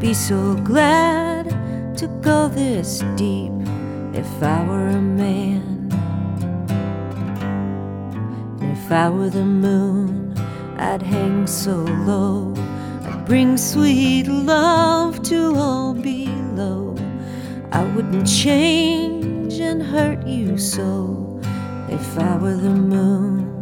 be so glad to go this deep if I were a man. And if I were the moon, I'd hang so low, I'd bring sweet love to all below. I wouldn't change and hurt you so if I were the moon.